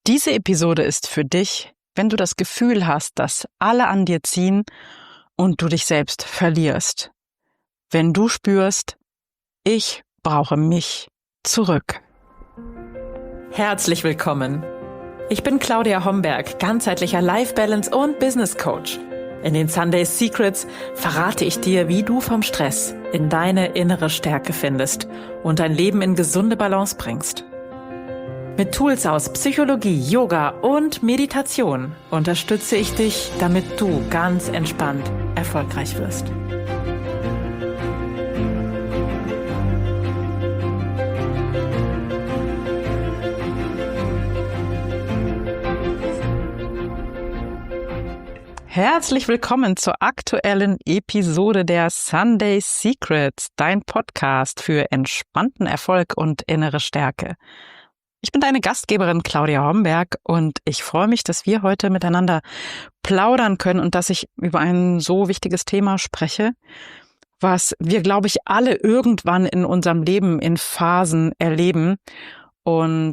Diese Episode ist für dich, wenn du das Gefühl hast, dass alle an dir ziehen und du dich selbst verlierst. Wenn du spürst, ich brauche mich zurück. Herzlich willkommen. Ich bin Claudia Homberg, ganzheitlicher Life Balance und Business Coach. In den Sunday Secrets verrate ich dir, wie du vom Stress in deine innere Stärke findest und dein Leben in gesunde Balance bringst. Mit Tools aus Psychologie, Yoga und Meditation unterstütze ich dich, damit du ganz entspannt erfolgreich wirst. Herzlich willkommen zur aktuellen Episode der Sunday Secrets, dein Podcast für entspannten Erfolg und innere Stärke. Ich bin deine Gastgeberin Claudia Homberg und ich freue mich, dass wir heute miteinander plaudern können und dass ich über ein so wichtiges Thema spreche, was wir, glaube ich, alle irgendwann in unserem Leben in Phasen erleben. Und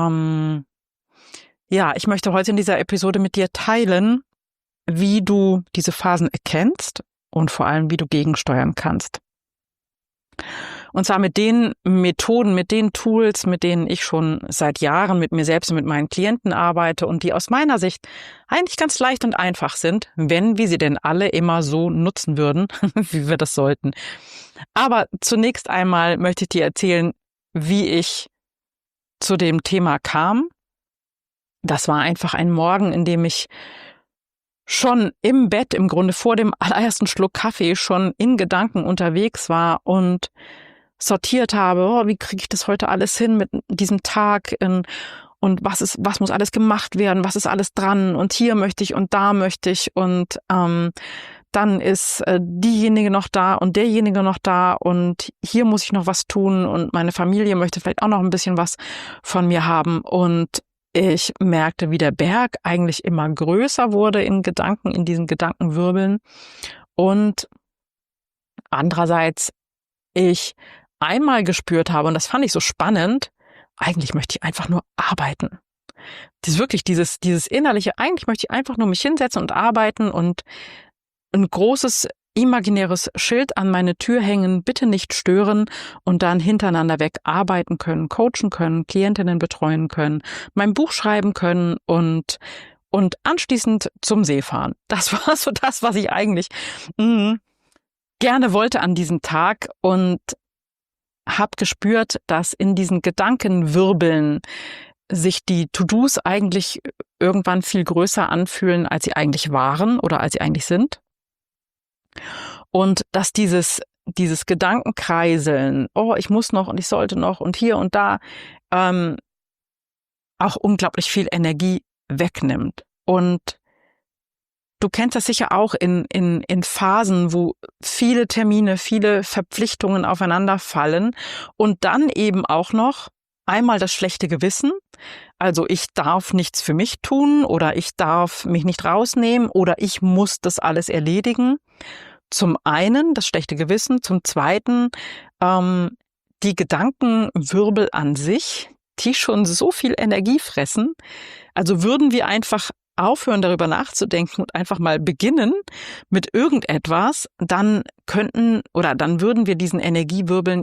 ich möchte heute in dieser Episode mit dir teilen, wie du diese Phasen erkennst und vor allem, wie du gegensteuern kannst. Und zwar mit den Methoden, mit den Tools, mit denen ich schon seit Jahren mit mir selbst und mit meinen Klienten arbeite und die aus meiner Sicht eigentlich ganz leicht und einfach sind, wenn wir sie denn alle immer so nutzen würden, wie wir das sollten. Aber zunächst einmal möchte ich dir erzählen, wie ich zu dem Thema kam. Das war einfach ein Morgen, in dem ich schon im Bett, im Grunde vor dem allerersten Schluck Kaffee, schon in Gedanken unterwegs war und sortiert habe, wie kriege ich das heute alles hin mit diesem Tag und was muss alles gemacht werden, was ist alles dran und hier möchte ich und da möchte ich und dann ist diejenige noch da und derjenige noch da und hier muss ich noch was tun und meine Familie möchte vielleicht auch noch ein bisschen was von mir haben und ich merkte, wie der Berg eigentlich immer größer wurde in Gedanken, in diesen Gedankenwirbeln und andererseits ich einmal gespürt habe, und das fand ich so spannend, eigentlich möchte ich einfach nur arbeiten. Dieses innerliche, eigentlich möchte ich einfach nur mich hinsetzen und arbeiten und ein großes imaginäres Schild an meine Tür hängen, bitte nicht stören und dann hintereinander weg arbeiten können, coachen können, Klientinnen betreuen können, mein Buch schreiben können und anschließend zum See fahren. Das war so das, was ich eigentlich gerne wollte an diesem Tag und habe gespürt, dass in diesen Gedankenwirbeln sich die To-Dos eigentlich irgendwann viel größer anfühlen, als sie eigentlich waren oder als sie eigentlich sind. Und dass dieses Gedankenkreiseln, oh, ich muss noch und ich sollte noch und hier und da, auch unglaublich viel Energie wegnimmt. Und du kennst das sicher auch in Phasen, wo viele Termine, viele Verpflichtungen aufeinander fallen und dann eben auch noch einmal das schlechte Gewissen. Also ich darf nichts für mich tun oder ich darf mich nicht rausnehmen oder ich muss das alles erledigen. Zum einen das schlechte Gewissen, zum zweiten die Gedankenwirbel an sich, die schon so viel Energie fressen. Also würden wir einfach aufhören, darüber nachzudenken und einfach mal beginnen mit irgendetwas, dann würden wir diesen Gedankenwirbeln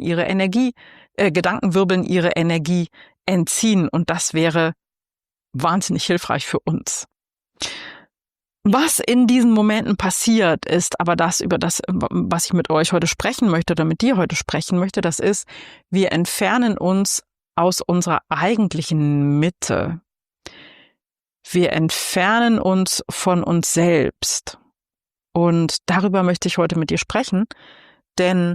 ihre Energie entziehen und das wäre wahnsinnig hilfreich für uns. Was in diesen Momenten passiert, ist aber was ich mit euch heute sprechen möchte oder mit dir heute sprechen möchte, das ist, wir entfernen uns aus unserer eigentlichen Mitte. Wir entfernen uns von uns selbst. Und darüber möchte ich heute mit dir sprechen, denn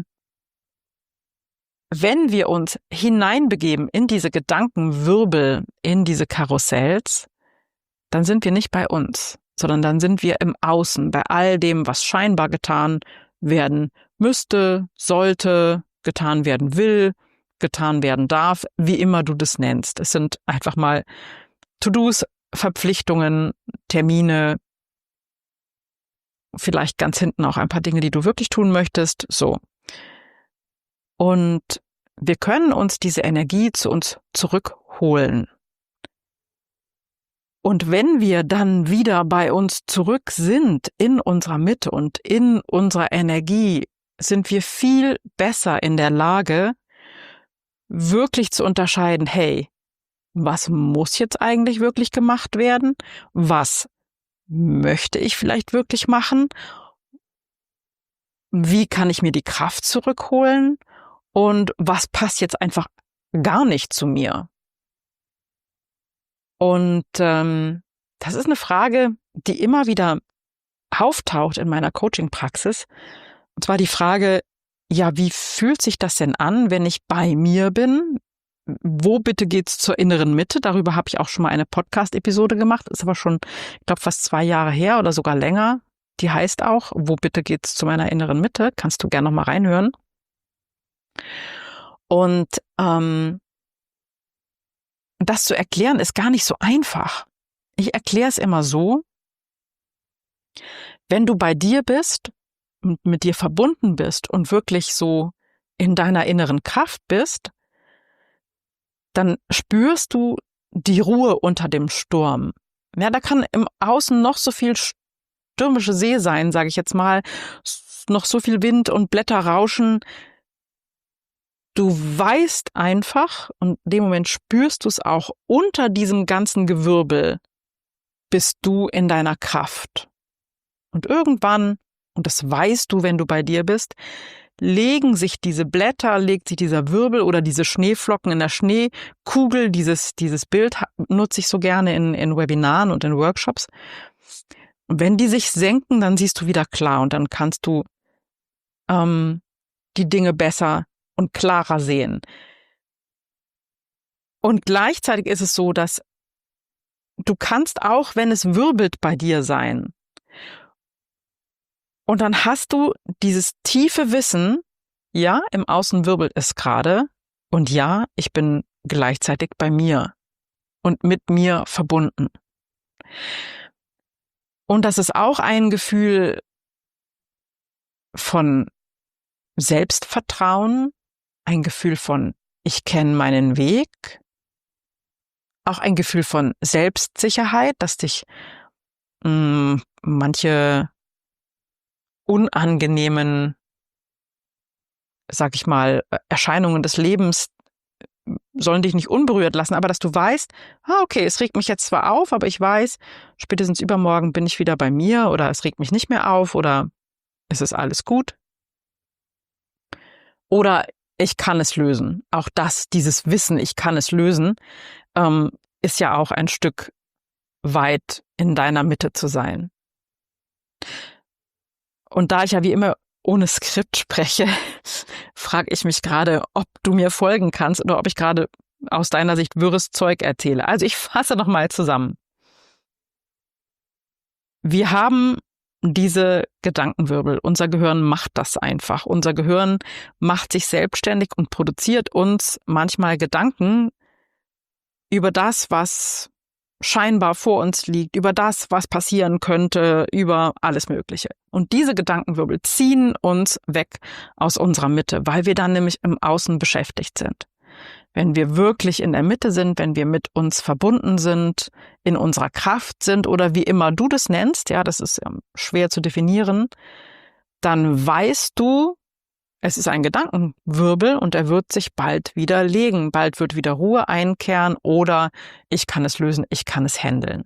wenn wir uns hineinbegeben in diese Gedankenwirbel, in diese Karussells, dann sind wir nicht bei uns, sondern dann sind wir im Außen, bei all dem, was scheinbar getan werden müsste, sollte, getan werden will, getan werden darf, wie immer du das nennst. Es sind einfach mal To-Dos, Verpflichtungen, Termine, vielleicht ganz hinten auch ein paar Dinge, die du wirklich tun möchtest, so. Und wir können uns diese Energie zu uns zurückholen. Und wenn wir dann wieder bei uns zurück sind, in unserer Mitte und in unserer Energie, sind wir viel besser in der Lage, wirklich zu unterscheiden, hey, was muss jetzt eigentlich wirklich gemacht werden? Was möchte ich vielleicht wirklich machen? Wie kann ich mir die Kraft zurückholen? Und was passt jetzt einfach gar nicht zu mir? Und das ist eine Frage, die immer wieder auftaucht in meiner Coaching-Praxis. Und zwar die Frage, ja, wie fühlt sich das denn an, wenn ich bei mir bin? Wo bitte geht's zur inneren Mitte? Darüber habe ich auch schon mal eine Podcast-Episode gemacht. Ist aber schon, ich glaube, fast 2 Jahre her oder sogar länger. Die heißt auch, wo bitte geht's zu meiner inneren Mitte? Kannst du gerne noch mal reinhören. Und das zu erklären ist gar nicht so einfach. Ich erkläre es immer so, wenn du bei dir bist und mit dir verbunden bist und wirklich so in deiner inneren Kraft bist, dann spürst du die Ruhe unter dem Sturm. Ja, da kann im Außen noch so viel stürmische See sein, sage ich jetzt mal, noch so viel Wind und Blätter rauschen. Du weißt einfach, und in dem Moment spürst du es auch, unter diesem ganzen Gewirbel bist du in deiner Kraft. Und irgendwann, und das weißt du, wenn du bei dir bist, legen sich diese Blätter, legt sich dieser Wirbel oder diese Schneeflocken in der Schneekugel, dieses Bild nutze ich so gerne in Webinaren und in Workshops. Und wenn die sich senken, dann siehst du wieder klar und dann kannst du die Dinge besser und klarer sehen. Und gleichzeitig ist es so, dass du kannst auch, wenn es wirbelt, bei dir sein. Und dann hast du dieses tiefe Wissen, ja, im Außen wirbelt es gerade und ja, ich bin gleichzeitig bei mir und mit mir verbunden. Und das ist auch ein Gefühl von Selbstvertrauen, ein Gefühl von, ich kenne meinen Weg, auch ein Gefühl von Selbstsicherheit, dass dich manche unangenehmen, sag ich mal, Erscheinungen des Lebens sollen dich nicht unberührt lassen, aber dass du weißt, okay, es regt mich jetzt zwar auf, aber ich weiß, spätestens übermorgen bin ich wieder bei mir oder es regt mich nicht mehr auf oder es ist alles gut. Oder ich kann es lösen. Auch dieses Wissen, ich kann es lösen, ist ja auch ein Stück weit in deiner Mitte zu sein. Und da ich ja wie immer ohne Skript spreche, frage ich mich gerade, ob du mir folgen kannst oder ob ich gerade aus deiner Sicht wirres Zeug erzähle. Also ich fasse nochmal zusammen. Wir haben diese Gedankenwirbel. Unser Gehirn macht das einfach. Unser Gehirn macht sich selbstständig und produziert uns manchmal Gedanken über das, was scheinbar vor uns liegt, über das, was passieren könnte, über alles Mögliche. Und diese Gedankenwirbel ziehen uns weg aus unserer Mitte, weil wir dann nämlich im Außen beschäftigt sind. Wenn wir wirklich in der Mitte sind, wenn wir mit uns verbunden sind, in unserer Kraft sind oder wie immer du das nennst, ja, das ist schwer zu definieren, dann weißt du, es ist ein Gedankenwirbel und er wird sich bald wieder legen. Bald wird wieder Ruhe einkehren oder ich kann es lösen, ich kann es handeln.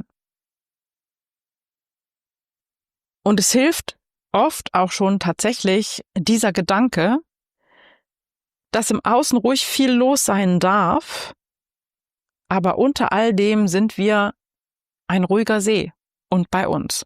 Und es hilft oft auch schon tatsächlich dieser Gedanke, dass im Außen ruhig viel los sein darf, aber unter all dem sind wir ein ruhiger See und bei uns.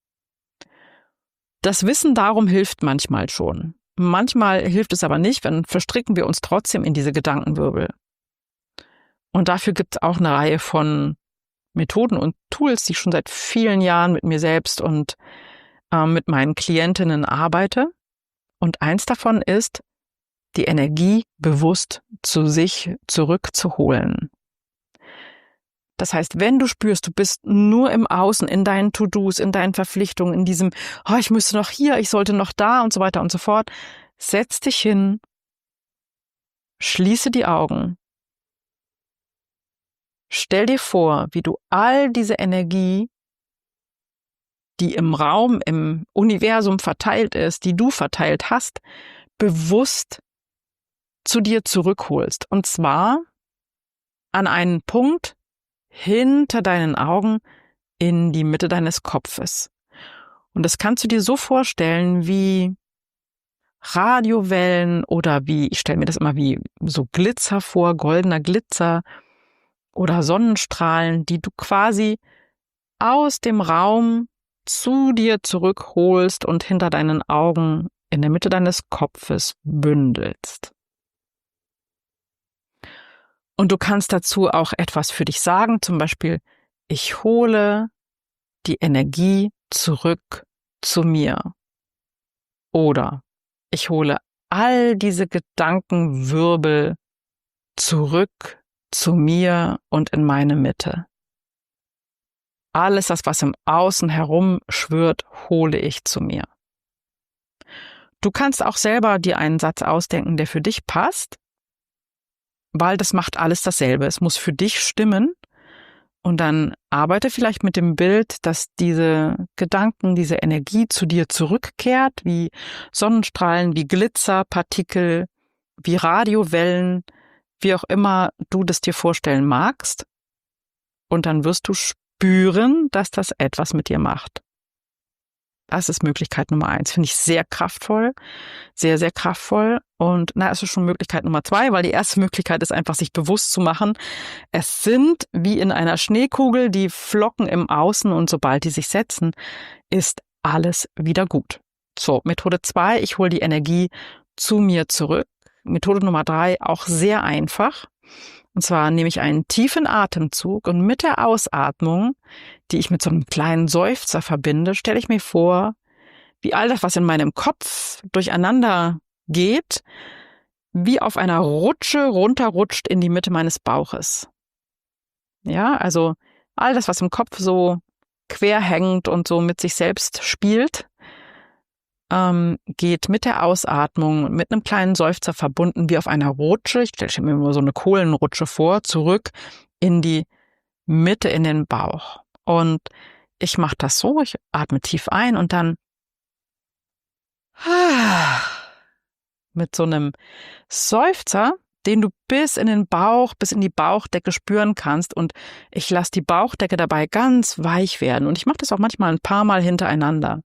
Das Wissen darum hilft manchmal schon. Manchmal hilft es aber nicht, dann verstricken wir uns trotzdem in diese Gedankenwirbel. Und dafür gibt es auch eine Reihe von Methoden und Tools, die ich schon seit vielen Jahren mit mir selbst und mit meinen Klientinnen arbeite. Und eins davon ist, die Energie bewusst zu sich zurückzuholen. Das heißt, wenn du spürst, du bist nur im Außen, in deinen To-Dos, in deinen Verpflichtungen, in diesem, ich müsste noch hier, ich sollte noch da und so weiter und so fort, setz dich hin, schließe die Augen Stell dir vor, wie du all diese Energie, die im Raum, im Universum verteilt ist, die du verteilt hast, bewusst zu dir zurückholst. Und zwar an einen Punkt hinter deinen Augen in die Mitte deines Kopfes. Und das kannst du dir so vorstellen wie Radiowellen oder wie, ich stelle mir das immer wie so Glitzer vor, goldener Glitzer oder Sonnenstrahlen, die du quasi aus dem Raum zu dir zurückholst und hinter deinen Augen in der Mitte deines Kopfes bündelst. Und du kannst dazu auch etwas für dich sagen, zum Beispiel, ich hole die Energie zurück zu mir. Oder ich hole all diese Gedankenwirbel zurück zu mir und in meine Mitte. Alles das, was im Außen herum schwirrt, hole ich zu mir. Du kannst auch selber dir einen Satz ausdenken, der für dich passt, weil das macht alles dasselbe. Es muss für dich stimmen und dann arbeite vielleicht mit dem Bild, dass diese Gedanken, diese Energie zu dir zurückkehrt, wie Sonnenstrahlen, wie Glitzerpartikel, wie Radiowellen, wie auch immer du das dir vorstellen magst. Und dann wirst du spüren, dass das etwas mit dir macht. Das ist Möglichkeit Nummer 1. Finde ich sehr kraftvoll. Sehr, sehr kraftvoll. Und es ist schon Möglichkeit Nummer 2, weil die erste Möglichkeit ist einfach, sich bewusst zu machen. Es sind wie in einer Schneekugel die Flocken im Außen und sobald die sich setzen, ist alles wieder gut. So, Methode 2, ich hole die Energie zu mir zurück. Methode Nummer 3, auch sehr einfach. Und zwar nehme ich einen tiefen Atemzug und mit der Ausatmung, die ich mit so einem kleinen Seufzer verbinde, stelle ich mir vor, wie all das, was in meinem Kopf durcheinander geht, wie auf einer Rutsche runterrutscht in die Mitte meines Bauches. Ja, also all das, was im Kopf so quer hängt und so mit sich selbst spielt, geht mit der Ausatmung, mit einem kleinen Seufzer verbunden, wie auf einer Rutsche, ich stelle mir immer so eine Kohlenrutsche vor, zurück in die Mitte, in den Bauch. Und ich mache das so, ich atme tief ein und dann mit so einem Seufzer, den du bis in den Bauch, bis in die Bauchdecke spüren kannst. Und ich lasse die Bauchdecke dabei ganz weich werden. Und ich mache das auch manchmal ein paar Mal hintereinander.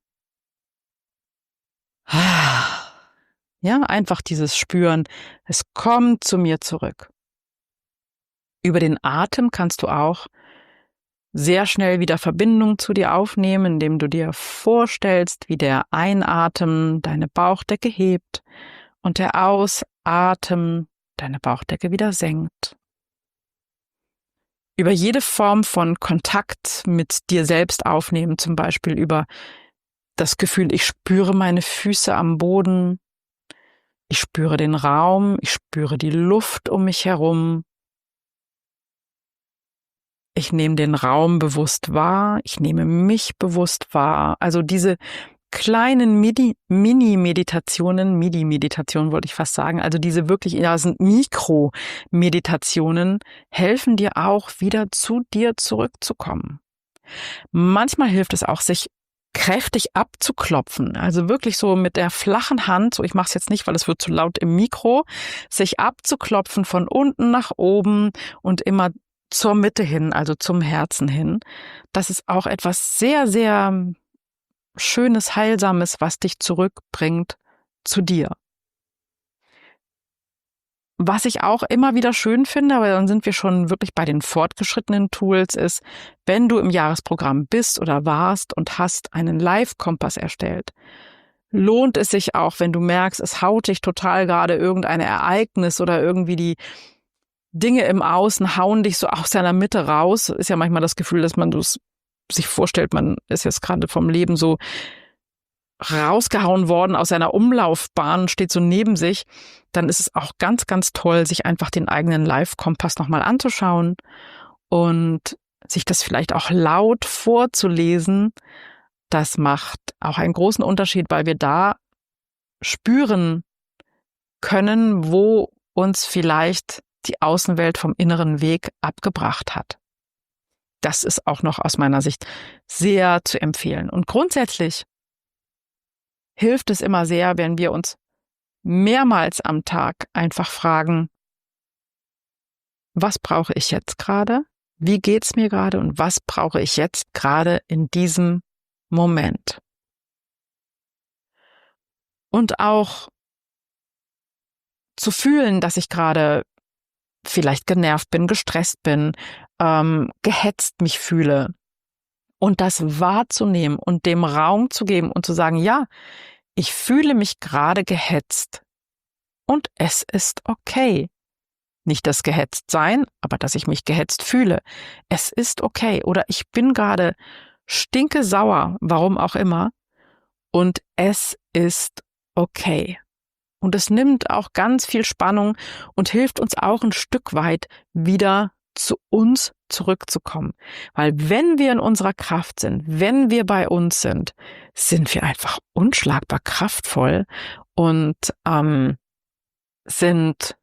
Ja, einfach dieses Spüren, es kommt zu mir zurück. Über den Atem kannst du auch sehr schnell wieder Verbindung zu dir aufnehmen, indem du dir vorstellst, wie der Einatmen deine Bauchdecke hebt und der Ausatmen deine Bauchdecke wieder senkt. Über jede Form von Kontakt mit dir selbst aufnehmen, zum Beispiel über das Gefühl, ich spüre meine Füße am Boden, ich spüre den Raum, ich spüre die Luft um mich herum. Ich nehme den Raum bewusst wahr, ich nehme mich bewusst wahr. Also diese kleinen Mini-Meditationen wollte ich fast sagen, also diese wirklich, ja, sind Mikro-Meditationen, helfen dir auch wieder zu dir zurückzukommen. Manchmal hilft es auch, sich kräftig abzuklopfen, also wirklich so mit der flachen Hand, so ich mache es jetzt nicht, weil es wird zu laut im Mikro, sich abzuklopfen von unten nach oben und immer zur Mitte hin, also zum Herzen hin. Das ist auch etwas sehr, sehr Schönes, Heilsames, was dich zurückbringt zu dir. Was ich auch immer wieder schön finde, aber dann sind wir schon wirklich bei den fortgeschrittenen Tools, ist, wenn du im Jahresprogramm bist oder warst und hast einen Live-Kompass erstellt, lohnt es sich auch, wenn du merkst, es haut dich total gerade irgendein Ereignis oder irgendwie die Dinge im Außen hauen dich so aus deiner Mitte raus. Ist ja manchmal das Gefühl, dass man sich vorstellt, man ist jetzt gerade vom Leben so rausgehauen worden aus seiner Umlaufbahn, steht so neben sich, dann ist es auch ganz, ganz toll, sich einfach den eigenen Live-Kompass nochmal anzuschauen und sich das vielleicht auch laut vorzulesen. Das macht auch einen großen Unterschied, weil wir da spüren können, wo uns vielleicht die Außenwelt vom inneren Weg abgebracht hat. Das ist auch noch aus meiner Sicht sehr zu empfehlen. Und grundsätzlich hilft es immer sehr, wenn wir uns mehrmals am Tag einfach fragen, was brauche ich jetzt gerade? Wie geht's mir gerade? Und was brauche ich jetzt gerade in diesem Moment? Und auch zu fühlen, dass ich gerade vielleicht genervt bin, gestresst bin, gehetzt mich fühle. Und das wahrzunehmen und dem Raum zu geben und zu sagen, ja, ich fühle mich gerade gehetzt. Und es ist okay. Nicht das Gehetztsein, aber dass ich mich gehetzt fühle. Es ist okay. Oder ich bin gerade stinkesauer, warum auch immer. Und es ist okay. Und es nimmt auch ganz viel Spannung und hilft uns auch ein Stück weit wieder zu uns zurückzukommen. Weil wenn wir in unserer Kraft sind, wenn wir bei uns sind, sind wir einfach unschlagbar kraftvoll und sind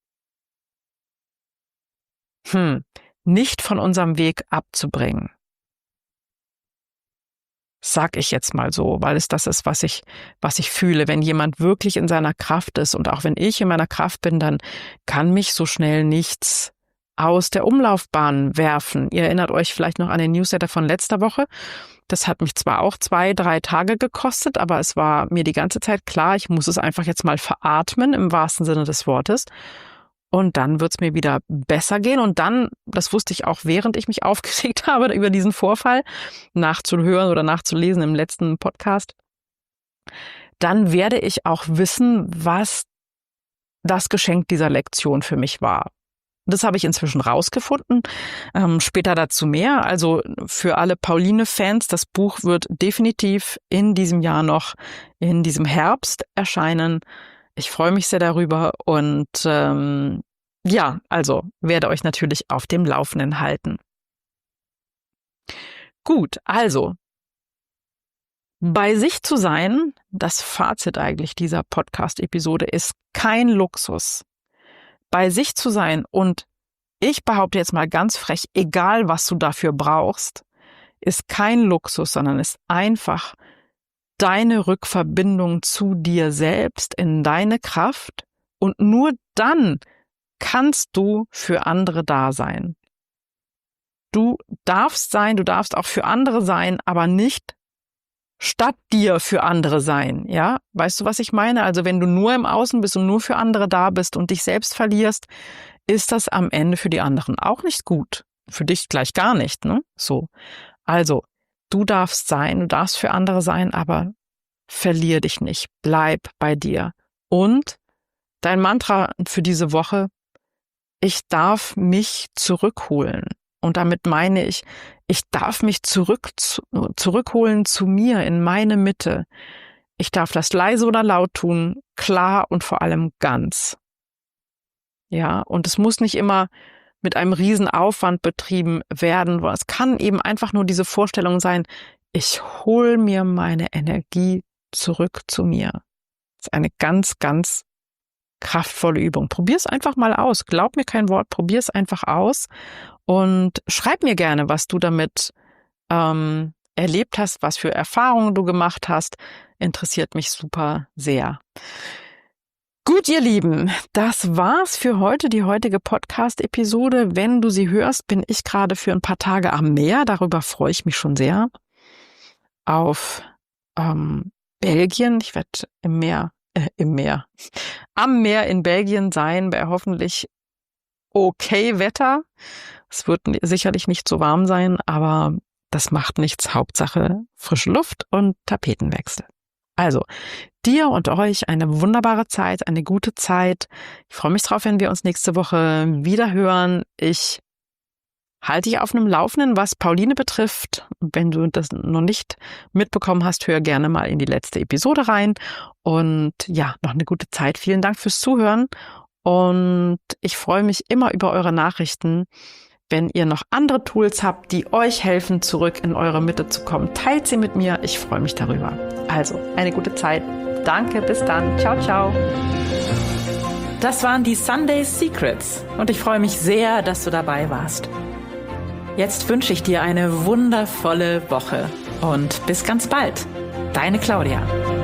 nicht von unserem Weg abzubringen. Sag ich jetzt mal so, weil es das ist, was ich fühle. Wenn jemand wirklich in seiner Kraft ist und auch wenn ich in meiner Kraft bin, dann kann mich so schnell nichts aus der Umlaufbahn werfen. Ihr erinnert euch vielleicht noch an den Newsletter von letzter Woche. Das hat mich zwar auch 2-3 Tage gekostet, aber es war mir die ganze Zeit klar, ich muss es einfach jetzt mal veratmen im wahrsten Sinne des Wortes. Und dann wird es mir wieder besser gehen. Und dann, das wusste ich auch, während ich mich aufgeregt habe über diesen Vorfall, nachzuhören oder nachzulesen im letzten Podcast, dann werde ich auch wissen, was das Geschenk dieser Lektion für mich war. Das habe ich inzwischen rausgefunden. Später dazu mehr. Also für alle Pauline-Fans, das Buch wird definitiv in diesem Jahr noch, in diesem Herbst erscheinen. Ich freue mich sehr darüber und ja, also werde euch natürlich auf dem Laufenden halten. Gut, also bei sich zu sein, das Fazit eigentlich dieser Podcast-Episode ist kein Luxus. Bei sich zu sein und ich behaupte jetzt mal ganz frech, egal was du dafür brauchst, ist kein Luxus, sondern ist einfach deine Rückverbindung zu dir selbst in deine Kraft und nur dann kannst du für andere da sein. Du darfst sein, du darfst auch für andere sein, aber nicht statt dir für andere sein, ja? Weißt du, was ich meine? Also wenn du nur im Außen bist und nur für andere da bist und dich selbst verlierst, ist das am Ende für die anderen auch nicht gut. Für dich gleich gar nicht, ne? So. Also, du darfst sein, du darfst für andere sein, aber verlier dich nicht. Bleib bei dir. Und dein Mantra für diese Woche: Ich darf mich zurückholen. Und damit meine ich darf mich zurückholen zu mir, in meine Mitte. Ich darf das leise oder laut tun, klar und vor allem ganz. Ja, und es muss nicht immer mit einem riesen Aufwand betrieben werden. Es kann eben einfach nur diese Vorstellung sein, ich hole mir meine Energie zurück zu mir. Das ist eine ganz, ganz kraftvolle Übung. Probier es einfach mal aus. Glaub mir kein Wort, probier es einfach aus und schreib mir gerne, was du damit erlebt hast, was für Erfahrungen du gemacht hast. Interessiert mich super sehr. Gut, ihr Lieben, das war's für heute, die heutige Podcast-Episode. Wenn du sie hörst, bin ich gerade für ein paar Tage am Meer. Darüber freue ich mich schon sehr. Auf Belgien. Ich werde am Meer in Belgien sein, bei hoffentlich okay Wetter. Es wird sicherlich nicht so warm sein, aber das macht nichts. Hauptsache frische Luft und Tapetenwechsel. Also, dir und euch eine wunderbare Zeit, eine gute Zeit. Ich freue mich drauf, wenn wir uns nächste Woche wieder hören. Ich halte dich auf einem Laufenden, was Pauline betrifft. Wenn du das noch nicht mitbekommen hast, hör gerne mal in die letzte Episode rein. Und ja, noch eine gute Zeit. Vielen Dank fürs Zuhören. Und ich freue mich immer über eure Nachrichten. Wenn ihr noch andere Tools habt, die euch helfen, zurück in eure Mitte zu kommen, teilt sie mit mir. Ich freue mich darüber. Also, eine gute Zeit. Danke, bis dann. Ciao, ciao. Das waren die Sunday Secrets und ich freue mich sehr, dass du dabei warst. Jetzt wünsche ich dir eine wundervolle Woche und bis ganz bald. Deine Claudia.